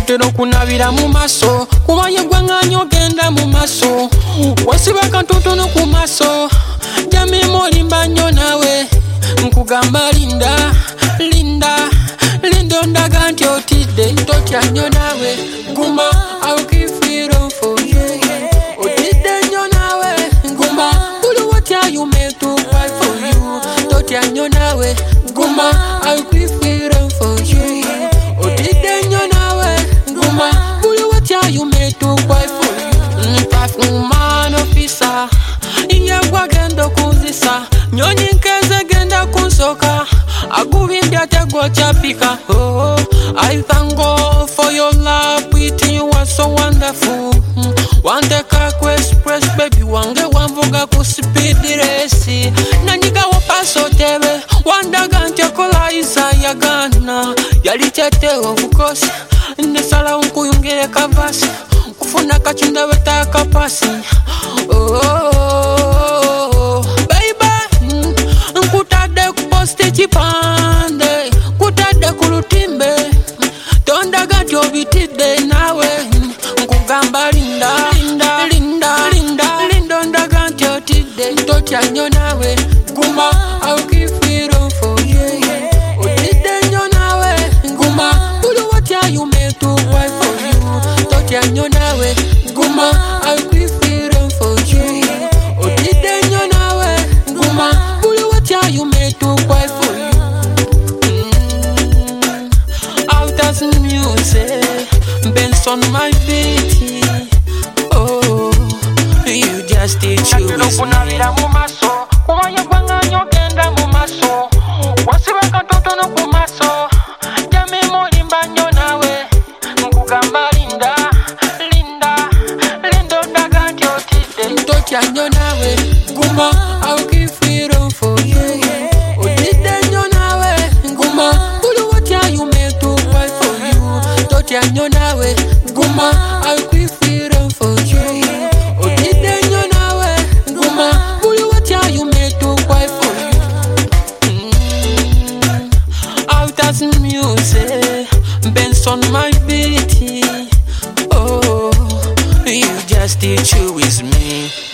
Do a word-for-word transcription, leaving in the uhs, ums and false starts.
otero kunabira mu maso kubaye gwanganya ogenda mu maso wasiba kantotono ku maso jami molimba nnyo nawe nkugamba linda linda lindo ndaga nti otidde totya nnyo nawe guma I'll keep freedom for you otidde nnyo nawe guma buli watya you make to fight for you totya nnyo nawe guma I'll keep freedom for you otidde nnyo nawe guma buli watya you make to fight for you perfume man officer iye gwagenda kunzisa nyonyi nkeze genda kunsoka agubimbya tego chapika oh I thank God for your love with you are so wonderful wande ka ku express baby wange wamvuga ku speed race nanyiga wapaso tebe wandaga ntekola isa yagana yali chetewo of ndesala unkuyungire kavasi kufuna kachinda weta kapasi oh baby nkutade kuposte chipande kutade kulutimbe tondaga tyobitide nawe nkugamba linda linda linda linda lindo ndaga ntyotide totya nnyo nawe guma I'll keep freedom for you otide nnyo nawe guma buli watya you make to fight for you totya nnyo nawe guma I'll keep freedom for you otide nnyo nawe guma buli watya you make to fight for you mm. Out as music Benson my beauty oh you just did you with me kubaye gwanganya ogenda mu maso wasiba kantotono ku maso jami molimba nnyo nawe nkugamba linda linda lindo ndaga nti otidde totya nnyo nawe guma I'll keep freedom for you otidde nnyo nawe guma buli watya you make to fight for you totya nnyo nawe guma I'll keep freedom for you otidde nnyo nawe guma buli watya you make to fight for you mm. Out as music Benson my beauty oh you just did you with me